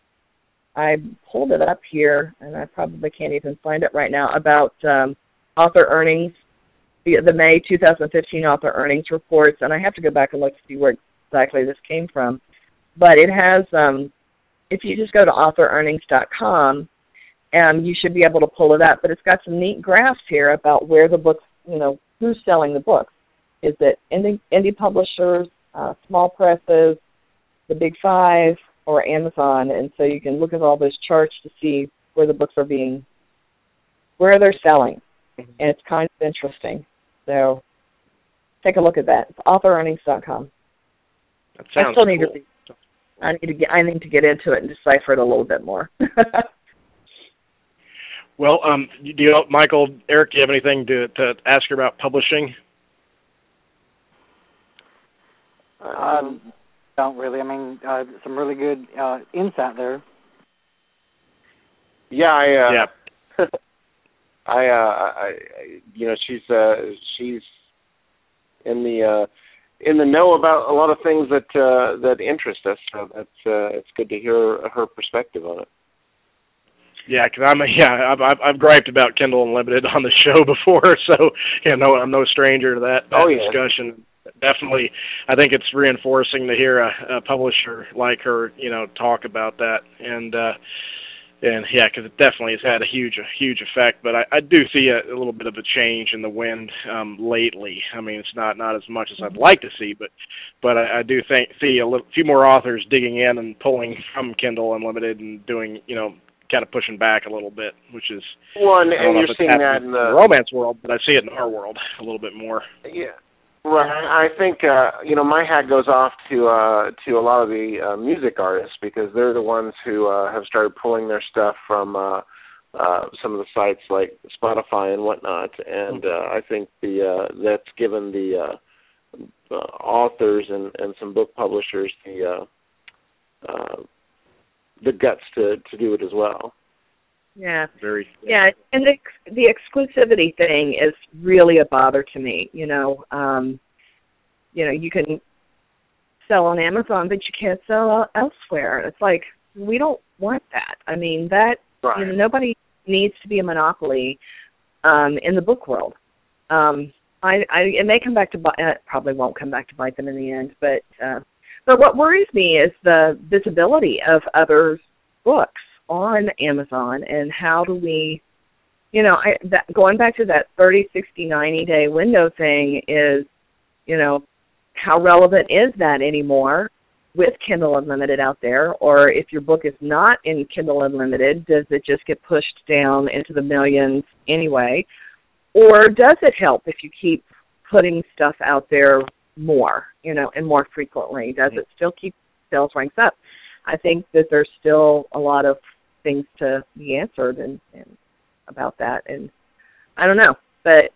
I pulled it up here, and I probably can't even find it right now, about um, author earnings the, the May two thousand fifteen author earnings reports, and I have to go back and look to see where exactly this came from. But it has, um, if you just go to author earnings dot com, um, you should be able to pull it up. But it's got some neat graphs here about where the books, you know, who's selling the books. Is it indie, indie publishers, uh, small presses, the big five, or Amazon? And so you can look at all those charts to see where the books are being, where they're selling. And it's kind of interesting. So take a look at that. It's author earnings dot com. That sounds I still need cool. to I need to get I need to get into it and decipher it a little bit more. Well, um, do you, Michael, Eric, do you have anything to, to ask her about publishing? Um, don't really. I mean, uh, some really good uh, insight there. Yeah, I, uh, yeah. I, uh, I, you know, she's, uh, she's in the, uh, in the know about a lot of things that, uh, that interest us. So that's, uh, it's good to hear her perspective on it. Yeah, because I'm a, yeah I've, I've I've griped about Kindle Unlimited on the show before, so you know I'm no stranger to that, that oh, yeah. discussion. Definitely, I think it's reinforcing to hear a, a publisher like her, you know, talk about that, and uh, and yeah, because it definitely has had a huge a huge effect. But I, I do see a, a little bit of a change in the wind um, lately. I mean, it's not not as much as I'd like to see, but but I, I do think see a little, few more authors digging in and pulling from Kindle Unlimited and doing, you know, kind of pushing back a little bit, which is well, and, and you're seeing that in the romance world, but I see it in our world a little bit more. Yeah, right. I think uh, you know, my hat goes off to uh, to a lot of the uh, music artists, because they're the ones who uh, have started pulling their stuff from uh, uh, some of the sites like Spotify and whatnot, and uh, I think the uh, that's given the uh, uh, authors and, and some book publishers the uh, uh, the guts to, to do it as well. Yeah. Very. Yeah, and the the exclusivity thing is really a bother to me. You know, um, you know, you can sell on Amazon, but you can't sell elsewhere. It's like, we don't want that. I mean, that right. you know, nobody needs to be a monopoly um, in the book world. Um, I, I it may come back to bite. It probably won't come back to bite them in the end, but. Uh, But what worries me is the visibility of other books on Amazon, and how do we, you know, I, that, going back to that thirty, sixty, ninety day window thing is, you know, how relevant is that anymore with Kindle Unlimited out there? Or if your book is not in Kindle Unlimited, does it just get pushed down into the millions anyway? Or does it help if you keep putting stuff out there more, you know, and more frequently? Does it still keep sales ranks up? I think that there's still a lot of things to be answered and, and about that, and I don't know, but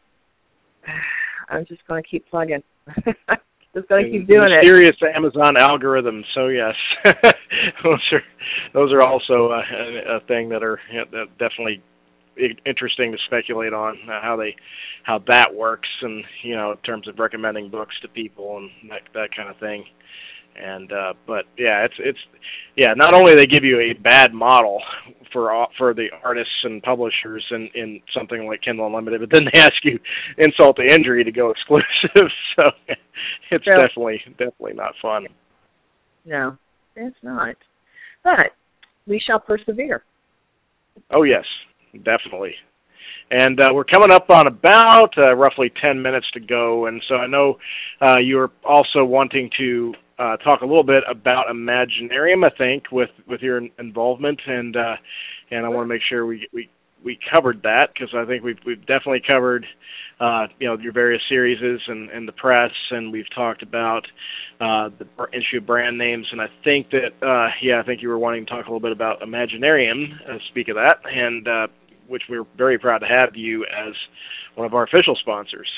I'm just going to keep plugging. Just going to keep doing it. Mysterious Amazon algorithms. So yes, those are those are also a, a thing that are you know, definitely interesting to speculate on uh, how they how that works, and you know, in terms of recommending books to people and that that kind of thing. And uh but yeah, it's it's yeah, not only they give you a bad model for for the artists and publishers in in something like Kindle Unlimited, but then they ask you insult to injury to go exclusive. So it's yeah. definitely definitely not fun. No, it's not. But we shall persevere. Oh yes, definitely. And uh, we're coming up on about uh, roughly ten minutes to go, and so I know uh, you're also wanting to uh, talk a little bit about Imaginarium, I think, with, with your involvement, and uh, and I want to make sure we we, we covered that, because I think we've we've definitely covered uh, you know, your various series and, and the press, and we've talked about uh, the issue of brand names, and I think that uh, yeah, I think you were wanting to talk a little bit about Imaginarium. Uh, speak of that, and uh, which we're very proud to have you as one of our official sponsors.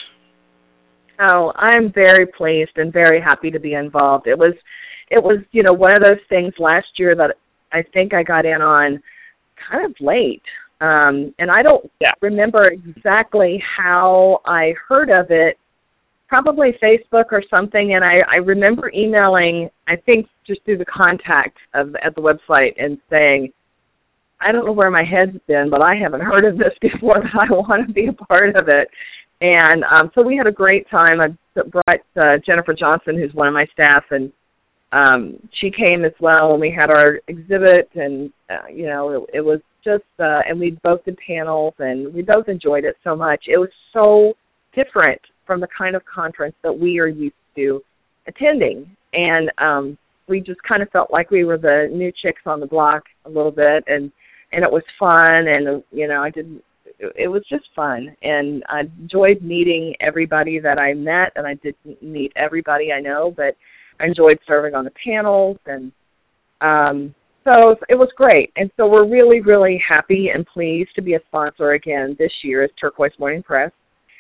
Oh, I'm very pleased and very happy to be involved. It was, it was, you know, one of those things last year that I think I got in on kind of late. Um, and I don't yeah. remember exactly how I heard of it, probably Facebook or something. And I, I remember emailing, I think just through the contact of at the website, and saying, I don't know where my head's been, but I haven't heard of this before, but I want to be a part of it. And um, so we had a great time. I brought uh, Jennifer Johnson, who's one of my staff, and um, she came as well, and we had our exhibit, and, uh, you know, it, it was just, uh, and we both did panels, and we both enjoyed it so much. It was so different from the kind of conference that we are used to attending. And um, we just kind of felt like we were the new chicks on the block a little bit, and, and it was fun, and, you know, I didn't, it was just fun, and I enjoyed meeting everybody that I met, and I didn't meet everybody I know, but I enjoyed serving on the panels, and um, so it was great. And so we're really, really happy and pleased to be a sponsor again this year as Turquoise Morning Press,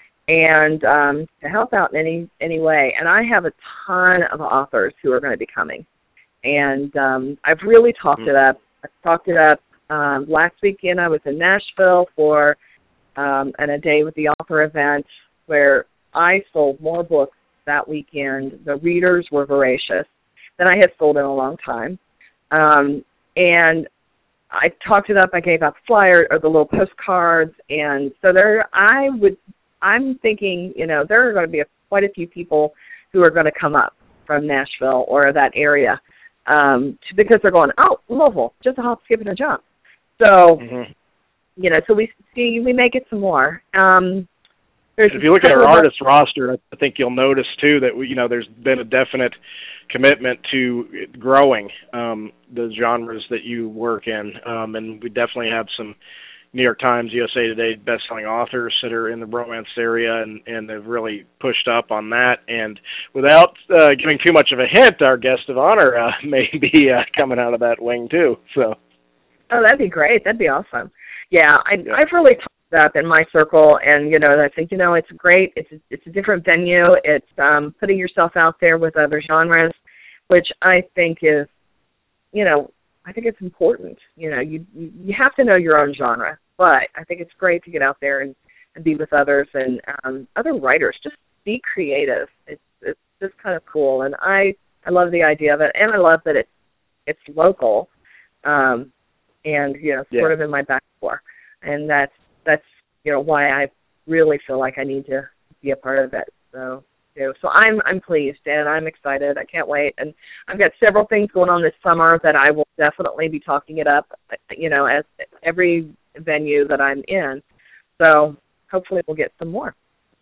and um, to help out in any, any way. And I have a ton of authors who are going to be coming, and um, I've really talked mm-hmm. it up. I've talked it up. Um, last weekend I was in Nashville for um, an A Day with the Author event where I sold more books that weekend. The readers were voracious than I had sold in a long time. Um, and I talked it up. I gave out the flyer or the little postcards. And so there, I would, I'm thinking, you know, there are going to be a, quite a few people who are going to come up from Nashville or that area um, to, because they're going, oh, Louisville, just a hop, skip, and a jump. So, mm-hmm. you know, so we see, we may get some more. Um, if you look at our artist roster, I think you'll notice, too, that, we, you know, there's been a definite commitment to growing um, the genres that you work in. Um, and we definitely have some New York Times, U S A Today best-selling authors that are in the romance area, and, and they've really pushed up on that. And without uh, giving too much of a hint, our guest of honor uh, may be uh, coming out of that wing, too, so... Oh, that'd be great. That'd be awesome. Yeah, I, yeah. I've really talked up in my circle, and, you know, I think, you know, it's great. It's a, it's a different venue. It's um, putting yourself out there with other genres, which I think is, you know, I think it's important. You know, you you have to know your own genre, but I think it's great to get out there and, and be with others and um, other writers. Just be creative. It's it's just kind of cool, and I, I love the idea of it, and I love that it's, it's local. Um and, you know, sort yeah. of in my back door. And that's, that's, you know, why I really feel like I need to be a part of it. So, you know, so I'm, I'm pleased, and I'm excited. I can't wait. And I've got several things going on this summer that I will definitely be talking it up, you know, as every venue that I'm in. So hopefully we'll get some more.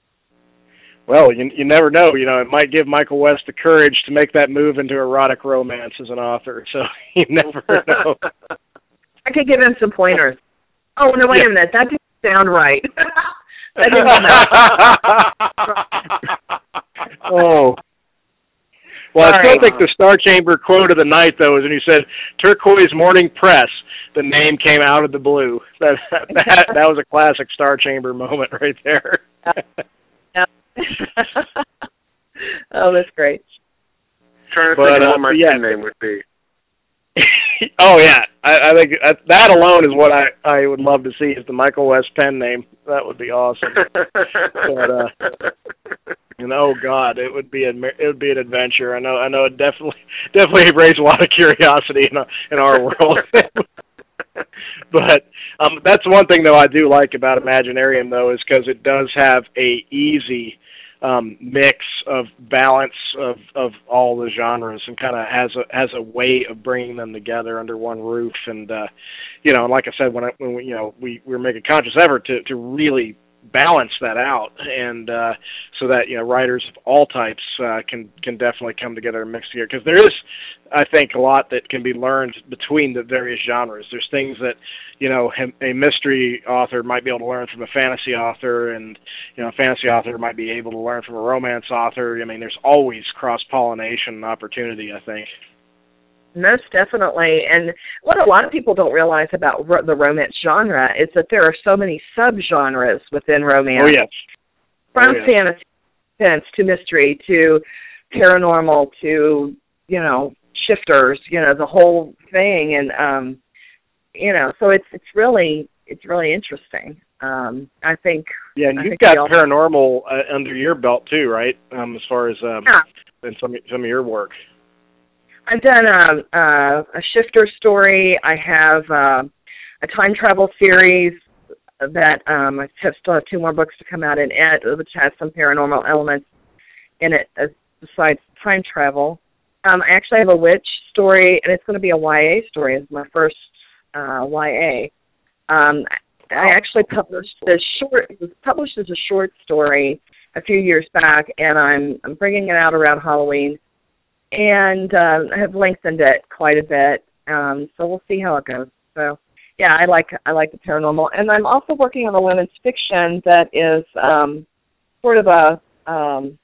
Well, you you never know. You know, it might give Michael West the courage to make that move into erotic romance as an author. So you never know. I could give him some pointers. Oh, no, wait yeah. a minute. That didn't sound right. That didn't oh. Well, Sorry. I still think the Star Chamber quote of the night, though, is when you said, Turquoise Morning Press, the name came out of the blue. That that, that was a classic Star Chamber moment right there. Yeah. Oh, that's great. Trying to but, think of uh, what my yeah. name would be. Oh, yeah. I, I think that alone is what I, I would love to see is the Michael West pen name. That would be awesome. but, uh, and oh, God, it would be a, it would be an adventure. I know I know it definitely definitely raised a lot of curiosity in, in our world. But um, that's one thing, though, I do like about Imaginarium, though, is because it does have a easy um, mix of balance of, of all the genres, and kind of has a has a way of bringing them together under one roof. And uh, you know, and like I said, when I, when we, you know we we make a conscious effort to to really balance that out, and uh, so that you know writers of all types uh, can can definitely come together and mix together, because there is, I think, a lot that can be learned between the various genres. There's things that you know a mystery author might be able to learn from a fantasy author, and you know a fantasy author might be able to learn from a romance author. I mean, there's always cross-pollination opportunity, I think. Most definitely. And what a lot of people don't realize about ro- the romance genre is that there are so many subgenres within romance. Oh, yes. From oh, yes. fantasy, suspense, to mystery, to paranormal, to, you know, shifters, you know, the whole thing. And, um, you know, so it's it's really it's really interesting. Um, I think. Yeah, and I you've got paranormal uh, under your belt, too, right, um, as far as um, yeah. in some, some of your work. I've done a, a, a shifter story. I have uh, a time travel series. that um, I have still have two more books to come out in it, which has some paranormal elements in it as, besides time travel. Um, I actually have a witch story, and it's going to be a Y A story. It's my first uh, Y A. Um, I actually published the short. It was published as a short story a few years back, and I'm I'm bringing it out around Halloween, and uh, I have lengthened it quite a bit. Um, so we'll see how it goes. So yeah, I like I like the paranormal, and I'm also working on a women's fiction that is um, sort of a um,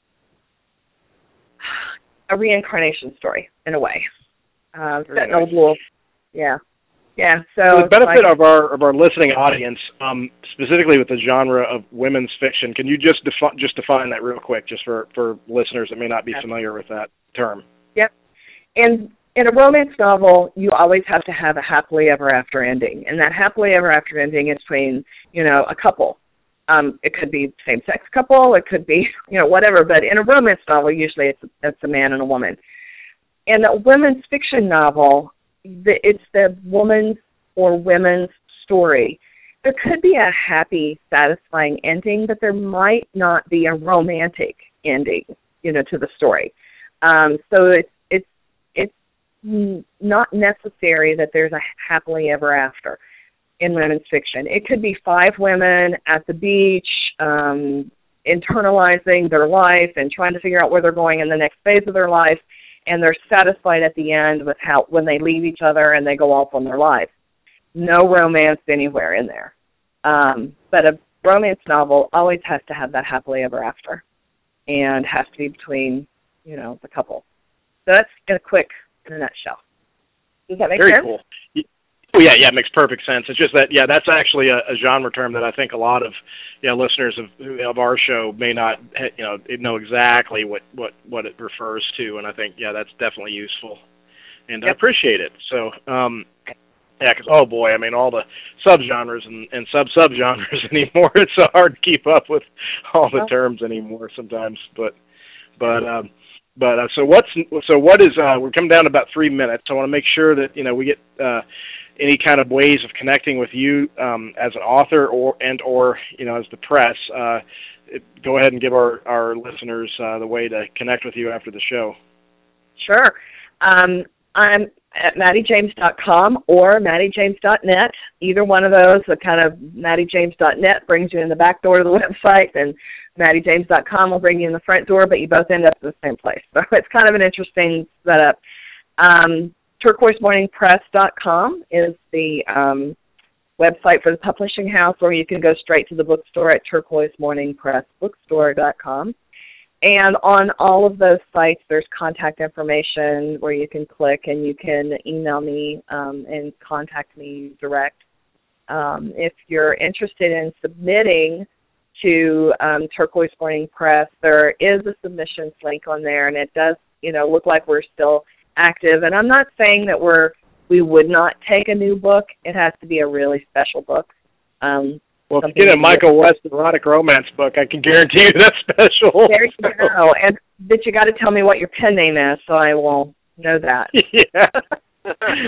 a reincarnation story in a way. Uh, set in Old Wolf. Yeah. Yeah, so for the benefit like, of our of our listening audience, um, specifically with the genre of women's fiction, can you just defi- just define that real quick, just for, for listeners that may not be yeah. familiar with that term? Yep. And in a romance novel, you always have to have a happily ever after ending, and that happily ever after ending is between, you know, a couple. Um, it could be same sex couple, it could be, you know, whatever. But in a romance novel, usually it's it's a man and a woman. In a women's fiction novel, The, it's the woman's or women's story. There could be a happy, satisfying ending, but there might not be a romantic ending, you know, to the story. Um, so it's it's it's not necessary that there's a happily ever after in women's fiction. It could be five women at the beach, um, internalizing their life and trying to figure out where they're going in the next phase of their life. And they're satisfied at the end with how when they leave each other and they go off on their lives. No romance anywhere in there. Um, but a romance novel always has to have that happily ever after, and has to be between, you know, the couple. So that's in a quick, in a nutshell. Does that make Very sense? Very cool. Oh, yeah, yeah, it makes perfect sense. It's just that, yeah, that's actually a, a genre term that I think a lot of, you know, listeners of of our show may not, you know, know exactly what, what, what it refers to, and I think, yeah, that's definitely useful, and yep. I appreciate it. So, um, yeah, because, oh, boy, I mean, all the subgenres and, and sub-subgenres anymore, it's so hard to keep up with all the terms anymore sometimes, but, but, um, But uh, so what's so what is uh, we're coming down to about three minutes. So I want to make sure that you know we get uh, any kind of ways of connecting with you um, as an author or and or you know as the press. Uh, it, go ahead and give our our listeners uh, the way to connect with you after the show. Sure, um, I'm at Maddie James dot com or Maddie James dot net. Either one of those, the kind of Maddie James dot net brings you in the back door to the website, and Maddie James dot com will bring you in the front door, but you both end up in the same place. So it's kind of an interesting setup. Um, Turquoise Morning Press dot com is the um, website for the publishing house, or you can go straight to the bookstore at Turquoise Morning Press Bookstore dot com. And on all of those sites, there's contact information where you can click and you can email me um, and contact me direct. Um, if you're interested in submitting to um, Turquoise Morning Press, there is a submissions link on there, and it does, you know, look like we're still active. And I'm not saying that we're we would not take a new book. It has to be a really special book. Um, well, if you get a Michael West erotic romance book, I can guarantee you that's special. There you go. And but you got to tell me what your pen name is, so I will know that. Yeah.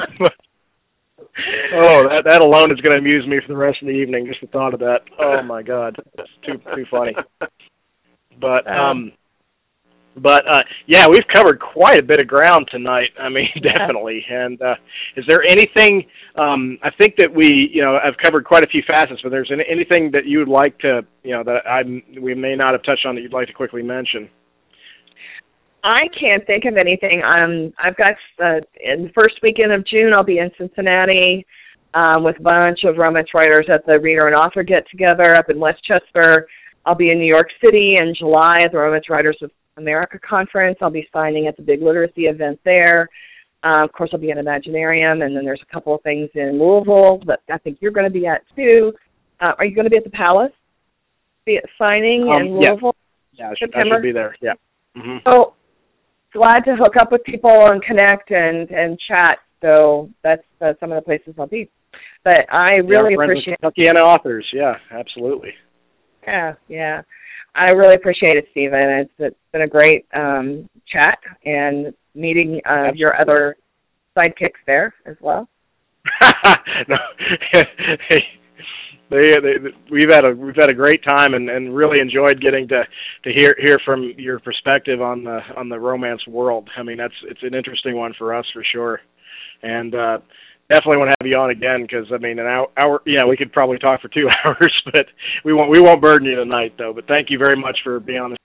Oh, that that alone is going to amuse me for the rest of the evening. Just the thought of that. Oh my God, it's too too funny. But um, but uh, yeah, we've covered quite a bit of ground tonight. I mean, definitely. And uh, is there anything? Um, I think that we, you know, I've covered quite a few facets. But there's any, anything that you would like to, you know, that I we may not have touched on that you'd like to quickly mention? I can't think of anything. Um, I've got, uh, in the first weekend of June, I'll be in Cincinnati um, with a bunch of romance writers at the Reader and Author Get-Together up in Westchester. I'll be in New York City in July at the Romance Writers of America Conference. I'll be signing at the big literacy event there. Uh, of course, I'll be at Imaginarium, and then there's a couple of things in Louisville that I think you're going to be at, too. Uh, are you going to be at the Palace? Be at signing um, in Louisville? Yeah, yeah I, should, I should be there, yeah. Mm-hmm. So, glad to hook up with people and connect and, and chat. So that's uh, some of the places I'll be. But I really yeah, appreciate Kentuckiana authors. Yeah, absolutely. Yeah, yeah. I really appreciate it, Stephen. It's, it's been a great um, chat and meeting uh, your other sidekicks there as well. No. They, they, we've had a we've had a great time and, and really enjoyed getting to, to hear hear from your perspective on the on the romance world. I mean, that's it's an interesting one for us for sure, and uh, definitely want to have you on again because I mean, an hour, hour yeah, we could probably talk for two hours, but we won't we won't burden you tonight though. But thank you very much for being on the